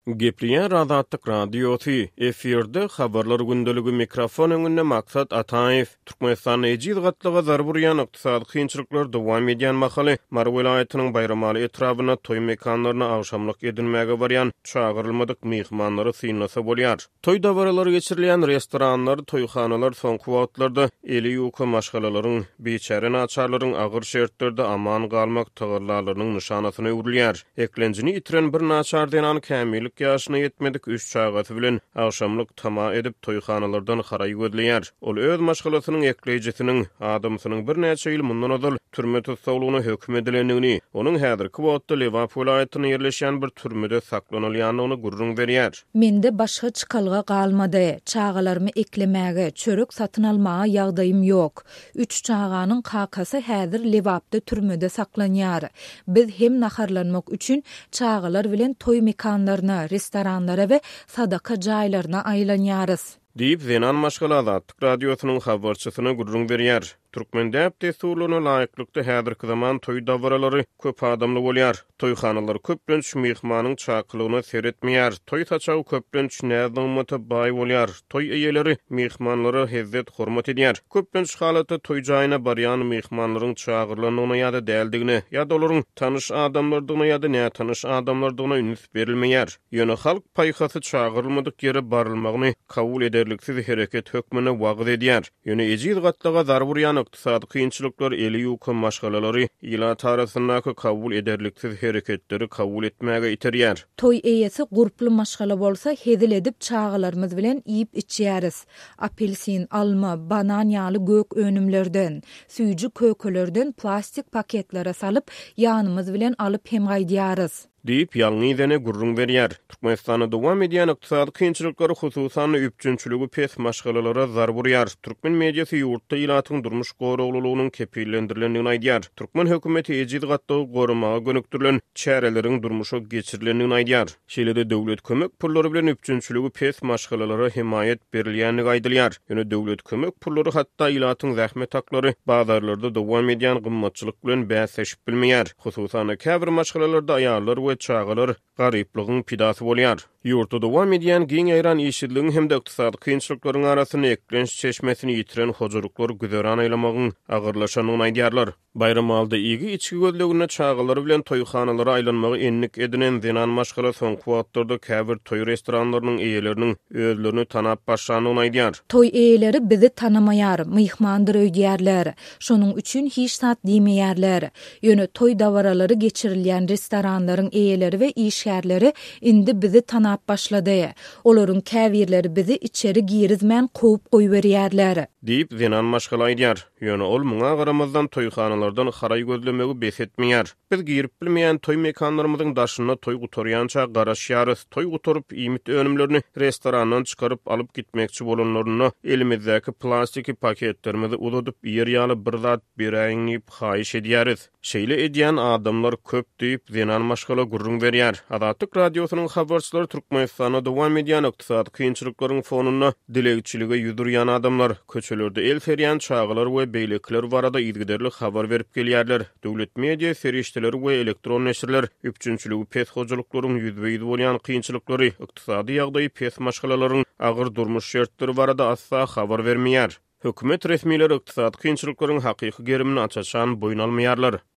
Gepliyen Radatlyk radiosu efirde habarlar gündölügi mikrofon öňünde maksat Ataev Türkmenistan ejid gatlyga zar buryan ykdysady kynçylyklar dowam edýän mahaly Mar welaýatynyň bayramaly etrabyna toy mekanlaryna agşamlyk edilmäge barýan çağırylmadyk mihmanlary syňlasa bolýar. Toy dawaralary geçirilýän restoranlar, toýxanalar soňky wagtlarda eli ýoka maşgalalaryň, beçäre naçarlaryň agyr şertlerde aman galmak tagyrlalarynyň nişanasyna öwrilýär. Eklenjini itiren bir naçar denan kämil ýaşyna yetmedik 3 çağaty bilen agşamlyk tama edip toýxanalardan haraý gödülýär. Ol öz maşgalasynyň eklejisiniň adamsynyň bir näçe ýyl mundan öňe türme tutsaglygyna hökm edilendigini, onuň häzirki wagtda Lewap welaýatyna ýerleşýän bir türmede saklanylýanyny gurrun berýär. Mende başga çykalga galmady. Çağalarmy eklemäge, çörek satyn almaga ýagdaýym ýok. 3 çağanyň kakasy häzir Lewapda türmede saklanýar. Biz hem naharlanmak üçin çağalar bilen toy mekanlaryna, restoranlara we sadaka jaýlaryna aýlanýarys. Diýip Zenan Maşgaladatlyk radiosynyň habarçysyna gurrun berýär. Türkmendäp desuluna laýyklykda häzirki zaman toy dawaralary köp adamly bolýar. Toýxanalar köplenç mihmanyň çakylygyna seretmeýär. Toy saçagy köplenç näzmata baý bolýar. Toy eýeleri mihmanlary hezzet hormat edýär. Köplenç halatda toy jaýyna barýan mihmanlaryň çagyrlanyna ýa-da däldigine, ýa-da olaryň tanyş adamlardygyna ýa-da nätanyş adamlardygyna üns berilmeýär. Ýöne halk paýhasy çagyrylmadyk ýere barylmagyny kabul ederliksiz hereket hökmüne wagt edýär. Ýöne ejid gatlyga zar burýan ykdysady kynçylyklar eli ýoka maşgalalary ýyla tarapyndaky kabul ederliksiz hereketleri kabul etmäge iterýär. Toy eýesi gurply maşgala bolsa hedil edip çağalarymyz bilen ýyp içýäris. Apelsin, alma, banan ýaly gök önümlerden, süýjü kökelerden plastik paketlere salyp ýanymyz bilen alyp hem gaýdýarys. Diýip ýalňyzene gurrun berýär. Türkmenistanda dowam edýän ykdysady kynçylyklary hususan üpçünçüligi pes maşgalalara zar burýar. Türkmen mediýasy ýurtda ýylatyň durmuş goraglylygynyň kepillendirilýändigini aýdýar. Türkmen hökümeti ejid gatlygy gorumaga gönükdirilen çäreleriň durmuşa geçirilendigini aýdýar. Şeýle-de döwlet kömek pullary bilen üpçünçüligi pes maşgalalara himayet berilýändigi aýdylýar. Ýöne döwlet kömek pullary hatda ýylatyň zähmet haklary bazarlarda dowam edýän gymmatçylyk bilen bäsleşip bilmeýär. Hususan käbir maşgalalarda aýallar çağalar garyplygyň pidasy bolýar. Ýurtda dowam edýän giň ýaran işçiligiň hem de ykdysady kynçylyklaryň arasyny eklenç çeşmesini ýitiren hojuruklar güzeran aýlamagyň agyrlaşanyny aýdýarlar. Bayram aldy igi içki gözlegine çağalar bilen toýxanalara aýlanmagy enlik edinen Zenan Maşgala soňky wagtlarda käbir toy restoranlarynyň eýeleriniň özlerini tanap başlanyny aýdýar. Toy eýeleri bizi tanamaýar, myhmandyr öýdýärler. Şonuň üçin hiç sat diýmeýärler. Ýöne toy dawaralary geçirilýän restoranlaryň eýeleri we işgärleri indi bizi tanap başlady. Olaryň käbirleri bizi içeri girizmän gowy goýberýärler. Diýip Zenan Maşgala aýdýar. Ýöne ol muňa garamazdan toýxanalardan haraý gözlemegi besetmeýär. Biz girip bilmeýän toy mekanlarymyzyň daşyna toy gutorýança garaşýarys. Toy gutorup ýymit önümlerini restorandan çykaryp alyp gitmekçi bolanlaryna elimizdäki plastik paketlerimizi uzadyp ýer-ýaly bir zat beräýin haýyş edýäris. Şeýle edýän adamlar köp diýip Zenan Maşgala gurrun berýär. Adatlyk radiosynyň habarçylary Türkmenistanda dowam edýän ykdysady kynçylyklaryň fonuna dilegçilige ýüdürýän adamlar köçelerde el ferýän çağalar we beýlekler barada ýygyderlik habar berip gelýärler. Döwlet media serişdeleri we elektron neşirler üpçünçüligi pes hojuluklaryň ýüzbeýdi bolýan kynçylyklary, ykdysady ýagdaýy pes maşgalalaryň agyr durmuş şertleri barada asla habar bermeýär. Hökümet resmiýetleri ykdysady kynçylyklaryň hakyky gerimini açaşan boýun almaýarlar.